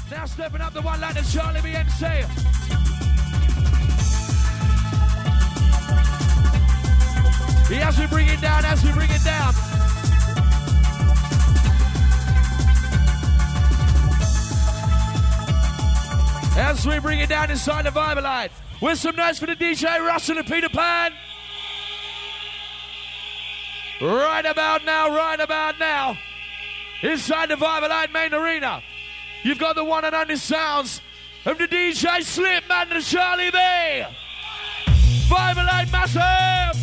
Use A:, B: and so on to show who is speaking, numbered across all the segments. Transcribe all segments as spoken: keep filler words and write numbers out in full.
A: Now stepping up the one like the Charlie B M C. As we bring it down, as we bring it down. As we bring it down inside the Vibe Light. With some noise for the D J Russell and Peter Pan. Right about now, right about now. Inside the Vibe Light main arena. You've got the one and only sounds of the D J Slipman and Charlie B. Vibe Light massive.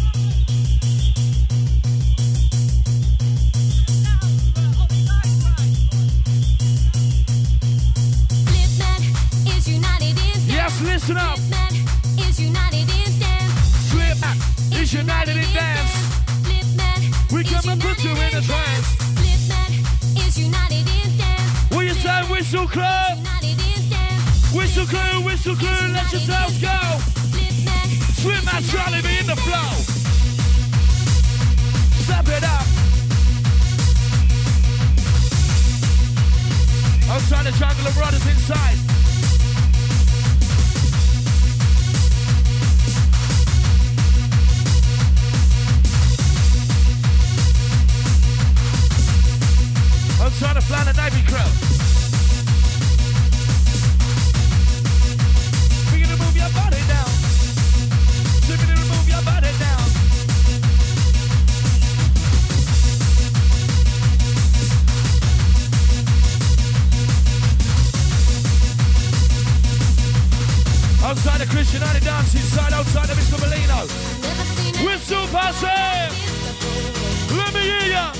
A: Yes, listen up.
B: Slipman is united in dance.
A: Slipman is united in dance.
B: Slipman
A: We come and put you in a trance.
B: Slipman is united in dance.
A: Will you say whistle club?
B: United in dance.
A: Whistle crew, whistle crew, let yourselves go.
B: Slipman,
A: Slipman, Charlie be in the flow. Step it up. Outside the jungle of brothers inside. Outside the Planet Navy crew. We're gonna move your body down. We're gonna move your body down. Outside the Christian United dance inside, outside the Mister Molino. With Super Sam. Let me hear ya.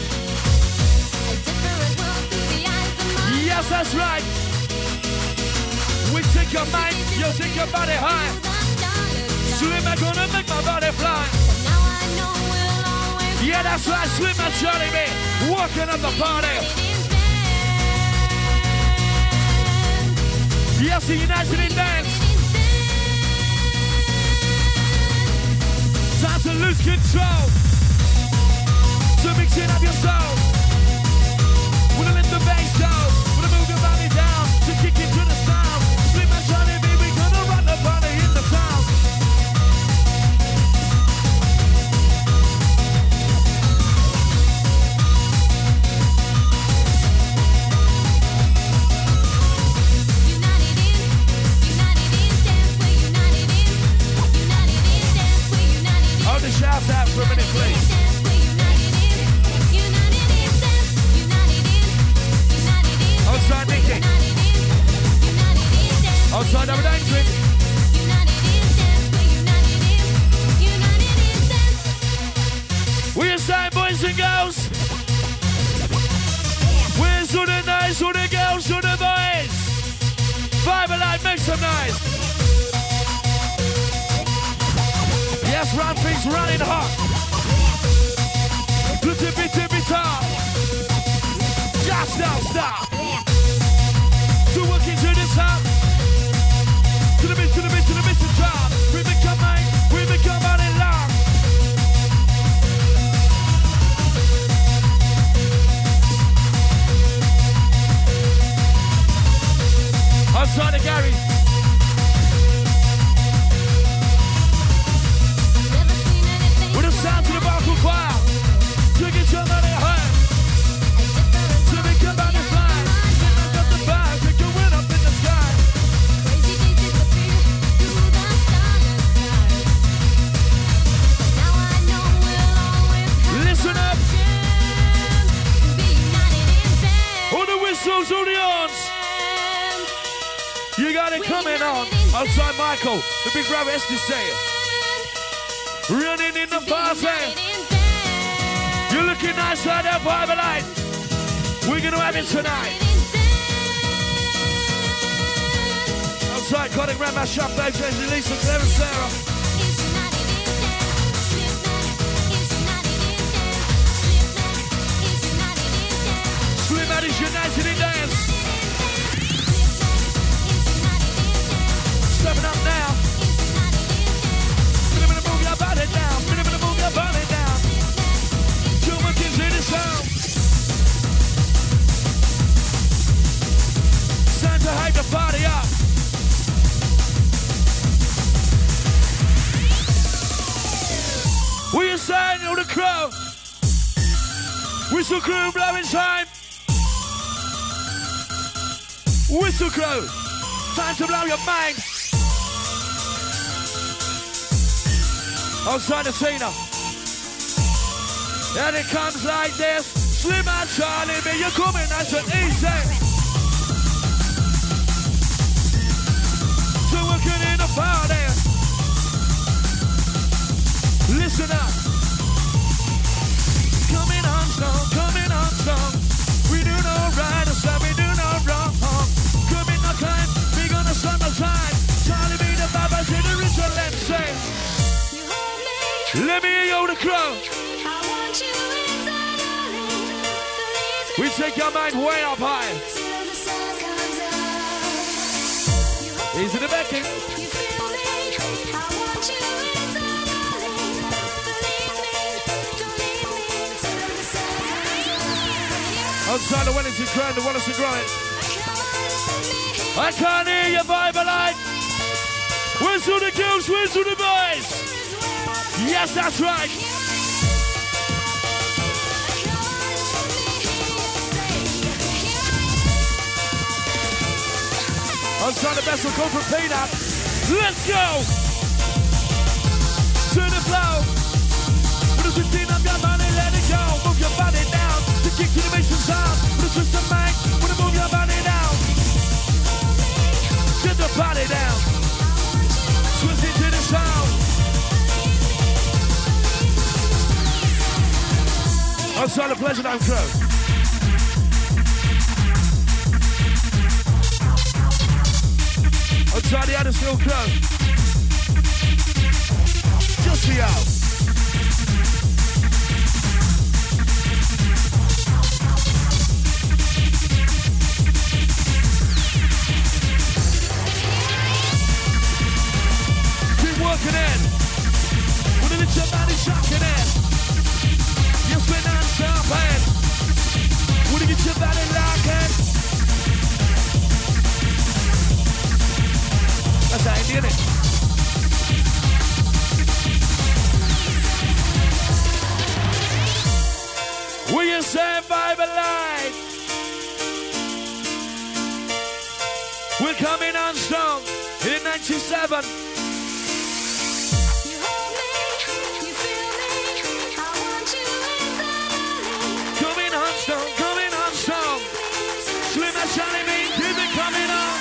A: Yes, that's right. We take your mind, you take your body high. Slim, I'm gonna make my body fly. Yeah, that's right, Slim and Charlie B. Walking up the party. Yes, the United in dance. Time to lose control. To mix it up your soul. Wanna let the bass go. Wanna move your body down. To kick it to the sound. Slim and Charlie B, we gonna run the party in the town.
B: United in, united in dance. We're united in, united in dance. We're united in.
A: Hold the shouts out for a minute, please. Outside Nicky. Outside Double Daintry. We are saying, boys and girls. Where's all the nice, all the girls, all the boys? Vibe Light, make some noise. Yes, round things running hot. Tippy, tippy, tippy, top. Just don't stop. To working to the top. To the mid, to the mid, to the mid, to the top. We become mine, we become out in love. Outside of Gary. With a sound to the vocal choir. To get your money high. To become out in fly. Then I got the vibe. Take your win up in the sky. Listen up. All the whistles, all the horns. You got it coming on. Outside Michael, the big brother S D C. Running in the party. You're looking nice right there, Vibe Light. We're gonna have it tonight. Outside, Connie Grandma, Shop, Dave, James, Lisa, Claire, and Sarah. Slim is united in dance. Stepping up now. Bit of move your body down. Bit of move your body down. Too much into the sound. San saying? All the crow. Whistle crew blowing time. Whistle crew. Time to blow your mind. Outside the Tina. And it comes like this. Slim and Charlie, me, you're coming nice and easy. So working in the party. Listen up. Coming on strong, coming on strong. We do no right, so we do no wrong. Coming no time, we gonna start no time. Charlie, be the Baba to the ritual and say.
B: You hold me.
A: Let me hear you, the crow.
B: I want you eternally. Believe me
A: We take your mind way up high.
B: till the sun comes up. You hold
A: Easy to Becky.
B: You feel me? I want you eternally. Believe me, don't leave me till the sun comes up.
A: Outside the Wellington Crown, the Wallace and Grind.
B: Come on, let me
A: I can't hear your vibe light. Whistle the girls, whistle the boys. Yes, that's right. Outside the vessel, call for Peanut. Let's go. To the flow. With a fifteen of your money, let it go. Move your body down. The kick to the mission sound. With a twist of mic. Wanna move your body down. Get the body down. Twist it to the sound. Outside the Pleasure Dome crew. Outside the Huddersfield crew. Just for you. Keep working in. With a little man is shocking in. Yes, we're not stopping. Wanna get your body locking. That's how I did it. We you say Bible light. We're coming on strong in ninety-seven.
B: You hold me, you feel me. I want you eternally.
A: Coming on strong, coming on strong. Slim and Johnny B, keep it coming on.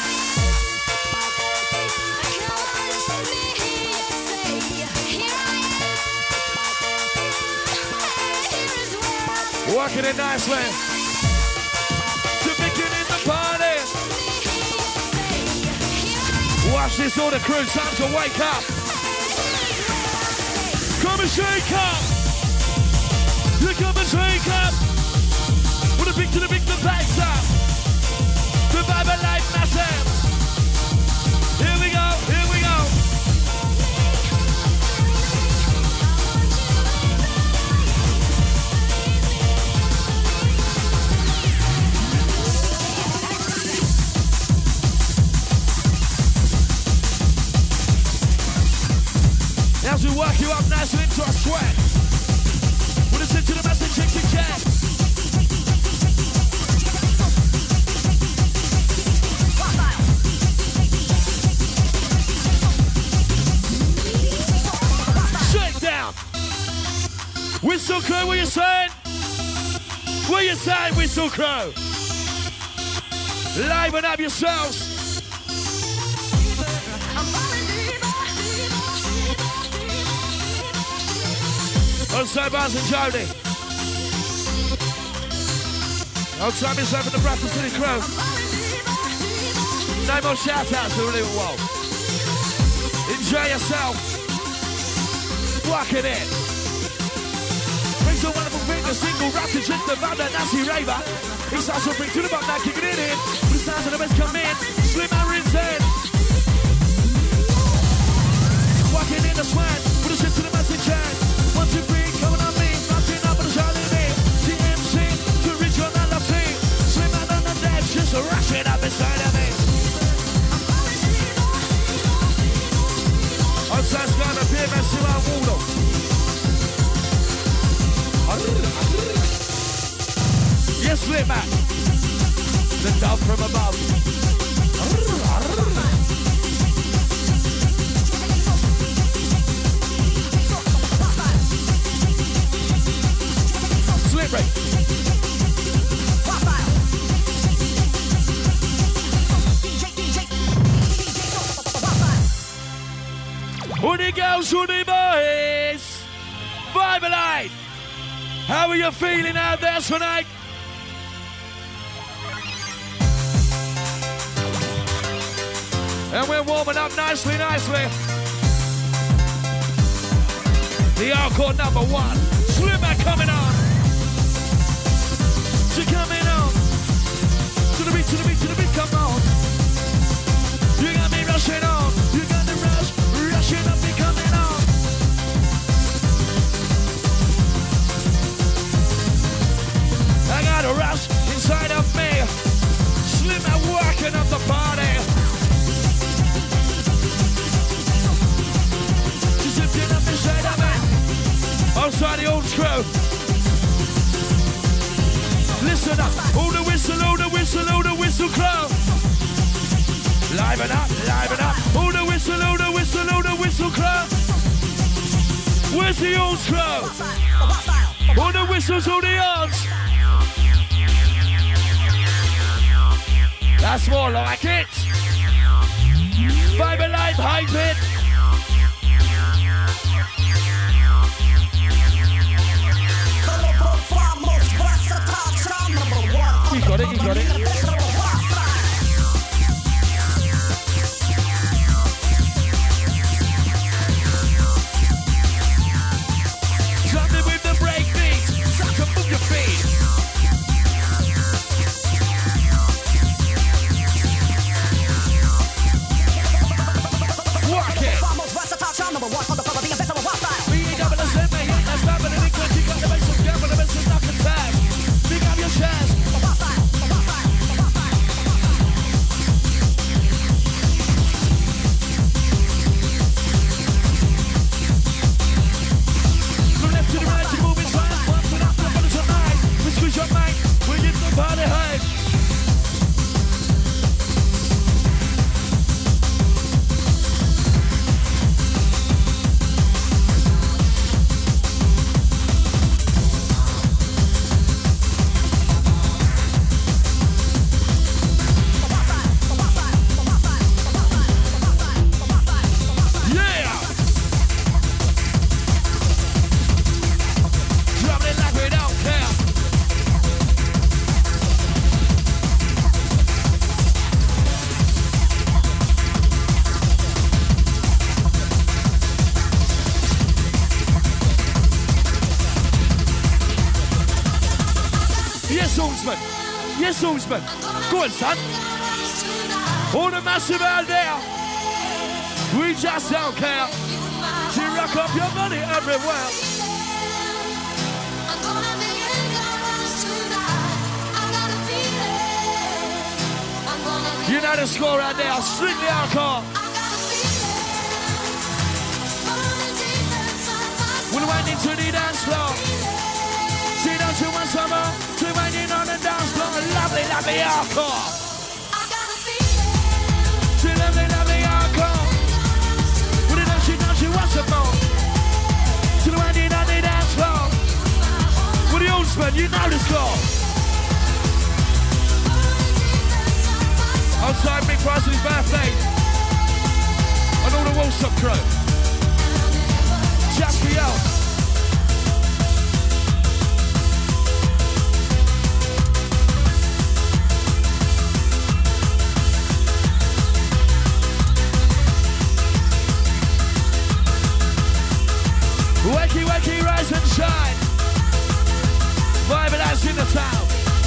A: Working it nicely. To begin in the party. Watch this, all the crew, time to wake up. Come and shake up. You come and shake up. With a big to the big, the bags up. The Bible light massive. Here we go, here we go. As we work you up nice and into a sweat. With a sit to the message, check, check, check. Shake down. Whistle crew, what you saying? What you saying, Whistle crew? Liven up yourselves. Outside Baz and Jody. Outside myself and the Bradford City crew. No more shout outs to Living Wall. Enjoy yourself. Working it. Brings a wonderful thing, a single rap to drink the band, that nasty raver. He starts to bring to the bump now, kicking it in. With the sounds of the best come in. Slim and rinse in. Walking in the swan. With a shit to the message chain. One, two, three. Coming on me, nothing up on the Charlie B. T M C, to reach on the team. Slim out on the deck, just rush it up inside of me. Outside Sky, the P M S, Slim out Waldo. Slip back. The dove from above. Slip break. Who the girls, who the boys? Vibe Light. How are you feeling out there tonight? And we're warming up nicely, nicely. The hardcore number one. Slimmer coming on. She coming on. To the beat, to the beat, to the beat, come on. You got me rushing on. You got the rush, rushing up, me coming on. I got a rush inside of me. Slimmer working up the party. She's lifting up inside of me. Outside the old screw. Listen up. Oh, the whistle, oh, the whistle, oh, the whistle crow. Liven up, liven up. Oh, the whistle, oh, the whistle, oh, the whistle crow. Where's the old screw? Oh, the whistles, oh, the odds. That's more like it. Vibe Light, hype it. You got it, you got it. Something with the break beat. So move your feet. Work it. We ain't double as in me. That's not what it is. You got to make some gap and the best is not the time. Pick up your chest. From left to the right, you move inside. One foot up, the front of tonight. We squeeze your mind. We get the party hype. Yes, Usman. Go on, son. All the massive out there. We just don't care. You rock up your money everywhere. You know the score right there. Strictly hardcore. We'll wind into the dance floor. See, don't you want some more? To winding on the dance floor. Lovely, lovely hardcore. See, lovely, lovely hardcore. Well, don't you, don't you want some more? To the winding on the dance floor. Well, the old spin, you know the score. Outside Mick Price's birthday. And all the Walsall crew. Just for you. Wakey, wakey, rise and shine. Vibe and Ice in the town.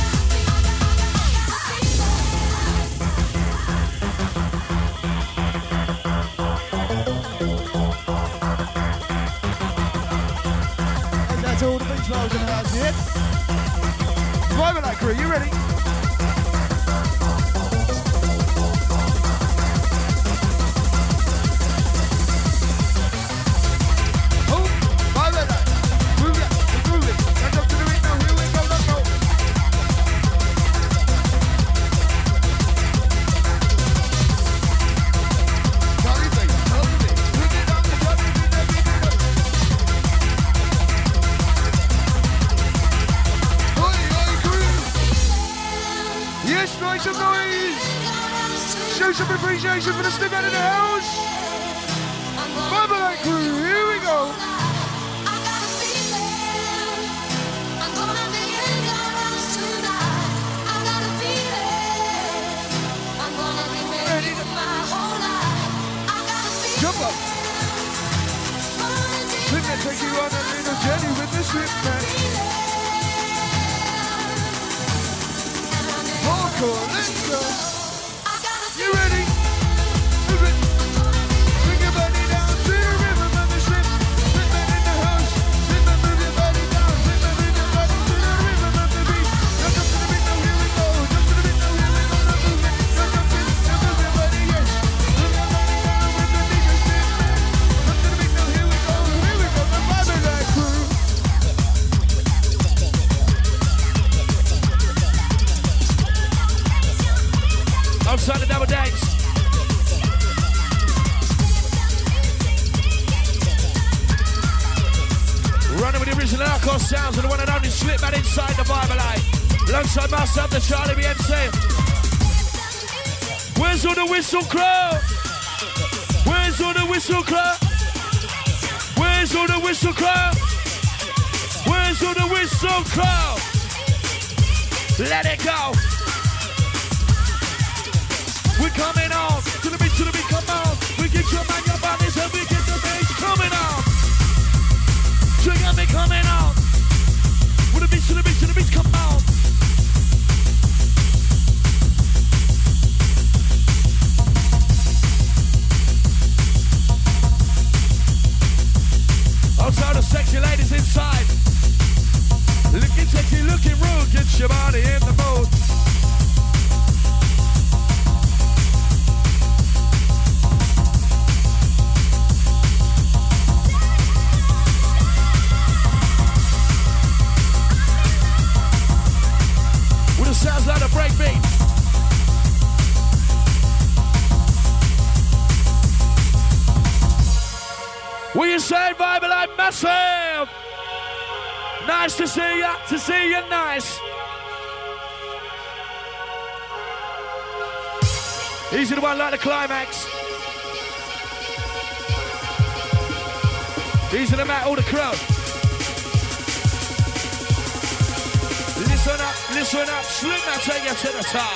C: And that's all the beach balls in the house here. Vibe and Ice crew, you ready? show some appreciation for the Slip Man in the house. Vibe Light crew, here we go. Jump up. Slip Man take you on a little journey with the Slip Man. Hardcore, let's go. You ready? Move it. Bring your body down to the rhythm of the Slip. Slip Man in the house. Slip Man, move your body down. Slip Man, move your body to the rhythm of the beat. Jump to the beat, now here we go. Jump to the beat, now here we go. Now move it. Jump up in, now move your body, yes. Move your body down with the D J Slip Man. Jump to the beat, now here we go. Here we go, the Vibe Light crew.
A: Outside the double dance. Running with the original hardcore sounds of the one and only Slip Man inside the Vibe Light. Alongside myself, the Charlie B M C. Where's all the whistle crew? Where's all the whistle crew? Where's all the whistle crew? Where's all the whistle crew? Let it go. We're coming on, to the beat, to the beat, come on. We get your man, your bodies, and we get the bass coming on. Trigger me coming on. With the beat, to the beat, to the beat, come on. Also the sexy ladies inside. Looking sexy, looking rude, get your body in the mood. Sounds like a break beat. What you say, Vibe Light massive? Nice to see ya, to see you nice. Easy to one like the climax. Easy to mat all the crowd. Listen up, listen up, Slip Man take you to the top.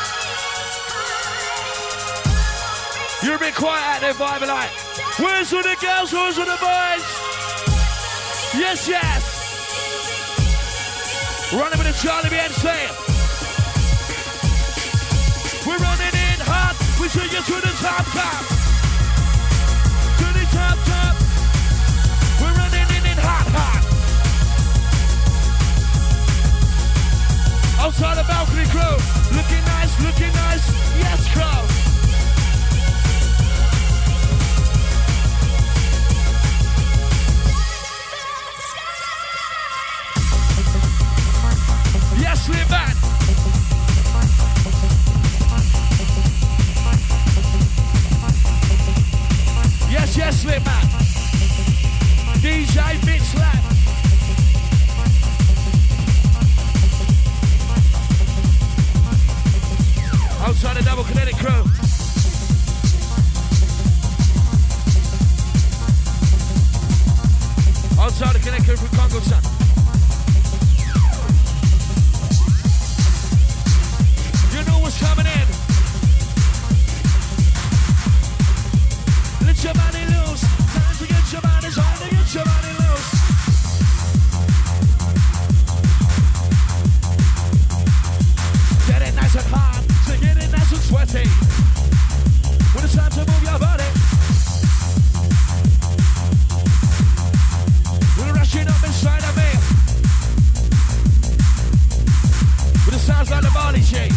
A: You're a bit quiet out there, Vibe Light. Where's all the girls, where's all the boys? Yes, yes. Running with the Charlie B M C. We're running in hot, we take you to the top, top. To the top, top. We're running in in hot, hot. Outside the balcony crew, looking nice, looking nice, yes crew. Yes, Slip Man. Yes, yes, Slip Man. D J Big Slap. Outside the double kinetic crew. Outside the kinetic crew from Congo Sun. You know what's coming in. Let your body loose. Time to get your body, time to get your body loose. Get it nice and hot. Get it nice and sweaty. When it's time to move your body. We're rushing up inside of me. But it sounds like the Bali shape.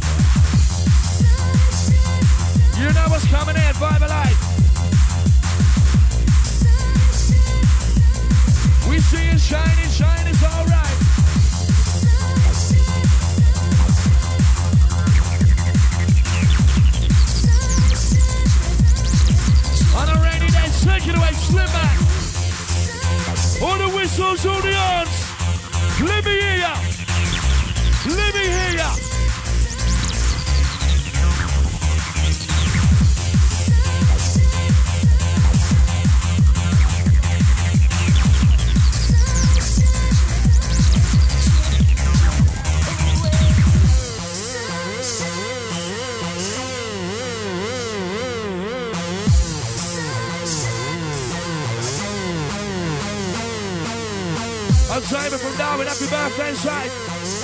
A: You know what's coming in, Vibe Light. We see it shining, shining, alright. On a rainy day, take it away, Slip Man. All the whistles, all the horns. Let me hear ya. Let me hear ya. I'm Simon from Darwin. Happy birthday inside.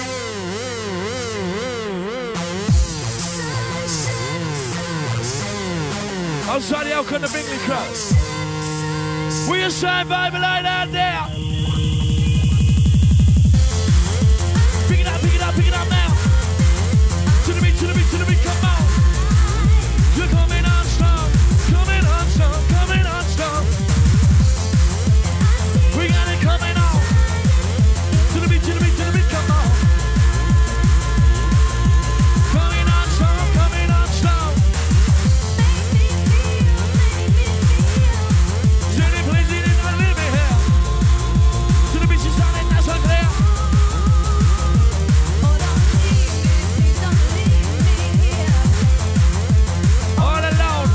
A: Outside the Elk on the Bingley Cross. We are saying Bible light out there. Pick it up, pick it up, pick it up now. To the beat, to the beat, to the beat, come on. You're coming on strong, coming on strong, coming on strong. We got it coming on. To the beat, to the beat, to the beat, come on. Coming on strong, coming on strong. Jenny, please, you did not leave me here. To the beat, she's sounding nice and clear. All alone.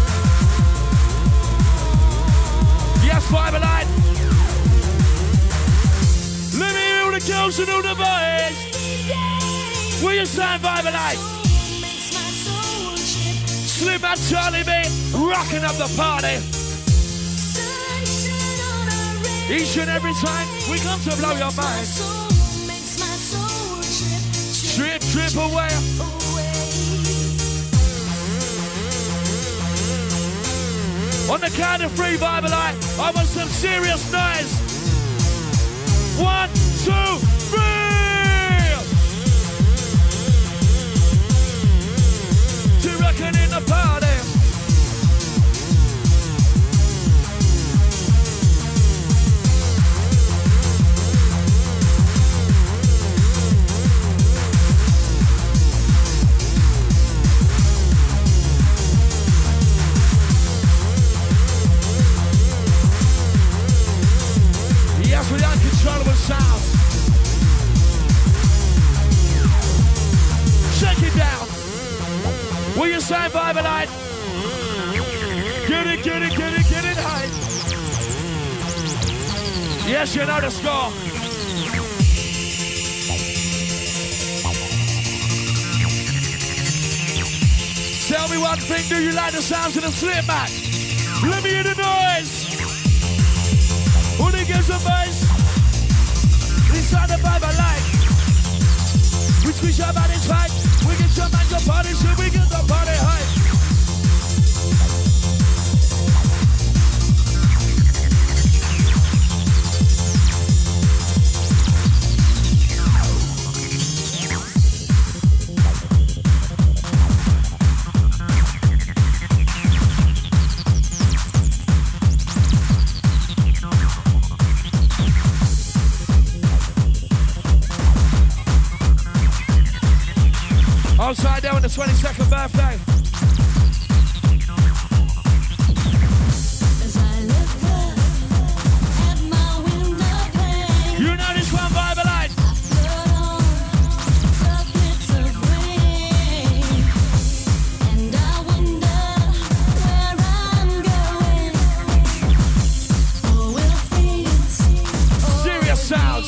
A: Yes, Bible light. Let me hear the girls and all the boys. Will you sign Bible light? Slim and Charlie B rocking up the party. Each and every time we come to blow your mind. Trip, trip away. On the count of three, Bible light, I want some serious noise. One, two, three. Two rocking in the party. Yes, with the uncontrollable sounds. Shake it down. Will you say Bible light? Get it, get it, get it, get it high. Yes, you know the score. Tell me one thing, do you like the sounds of the slip mat? Let me hear the noise. Who they give some bass? Inside the Bible light. We squeeze your bodies right. We get your mind, your body, so we get the party high. Outside there on the twenty-second birthday. You know this one, Bible light. Serious sounds.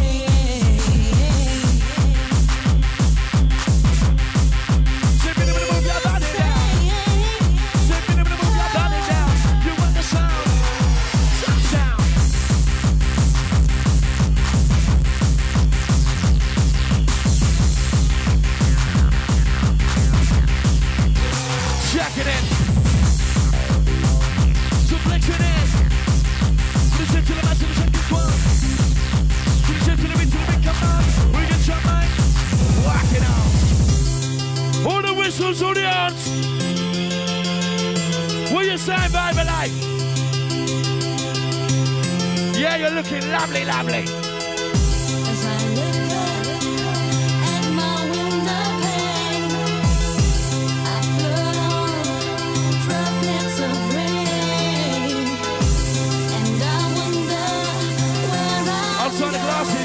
A: Audience, will you say Bible light? Yeah, you're looking lovely, lovely.
B: As I look up at my window pane, I float on droplets of rain, and I wonder where I'm
A: Outside the glasses.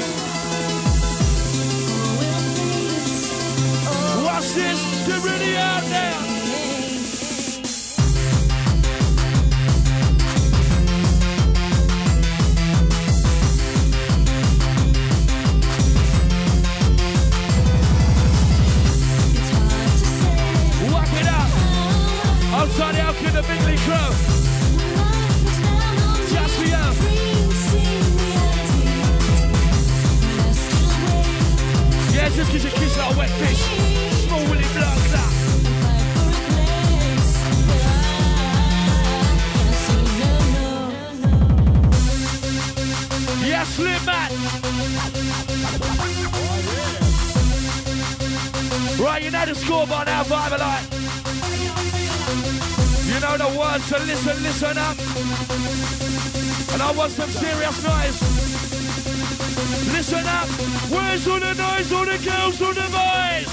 A: Watch this, get ready out there. Whack it up. Outside the Elk in the Bingley Crow. Just for you. just cause you kiss like a wet fish. Small Willie blood clot. Yeah, Slim Man. Right, you know the score by now, Vibe Light. You know the words, so listen, listen up. And I want some serious noise. Listen up. Where's all the noise, all the girls, all the boys?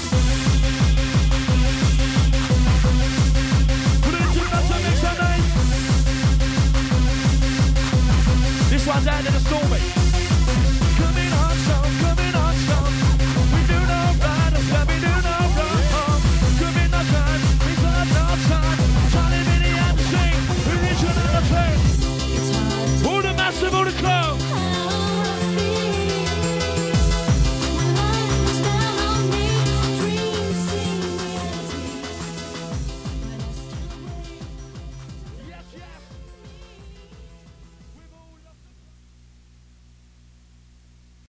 A: Put it into the nuts and make some noise. This one's out of the stormy.